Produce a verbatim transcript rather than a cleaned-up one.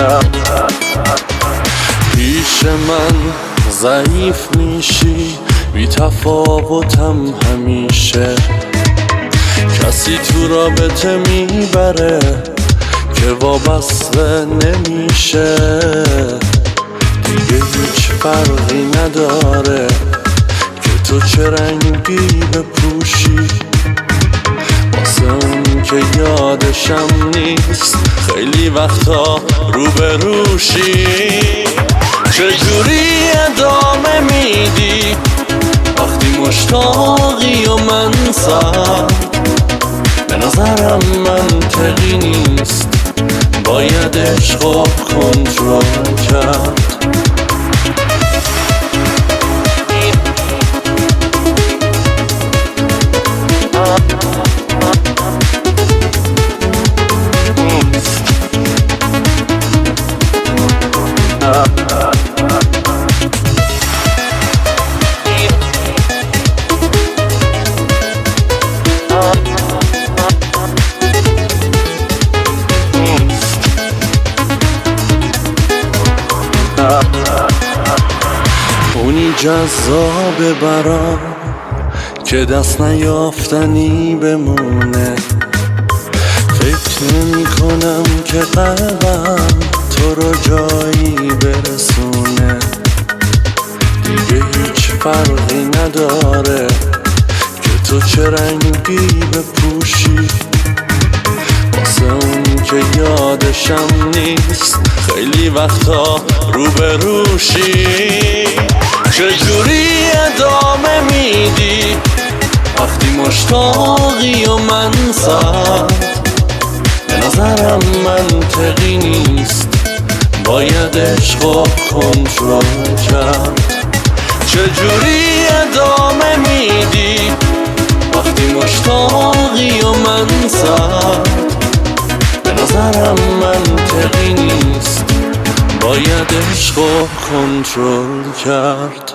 پیش من ضعیف میشی، بی تفاوتم همیشه. کسی تو رابطه میبره که وابسته نمیشه. دیگه هیچ فرقی نداره که تو چه رنگی بپوشی. واسه اون که یادشم نیست خیلی وقتا روبروشی. چجوری ادامه میدی وقتی مشتاقی و من سرد؟ به نظرم منطقی نیست، باید عشقو کنترل کرد. اونی جذابه برام که دست نیافتنی بمونه. فکر نمی کنم که قلبم تو رو جایی برسونه. دیگه هیچ فرقی نداره که تو چه رنگی بپوشی. واسه اون که یادشم نیست خیلی وقتا روبروشی. چجوری ادامه میدی وقتی مشتاقی و من سرد؟ به نظرم منطقی نیست، باید عشقو کنترل کرد. چجوری ادامه میدی وقتی مشتاقی و من سرد؟ به نظرم منطقی نیست، باید عشقو کنترل کرد.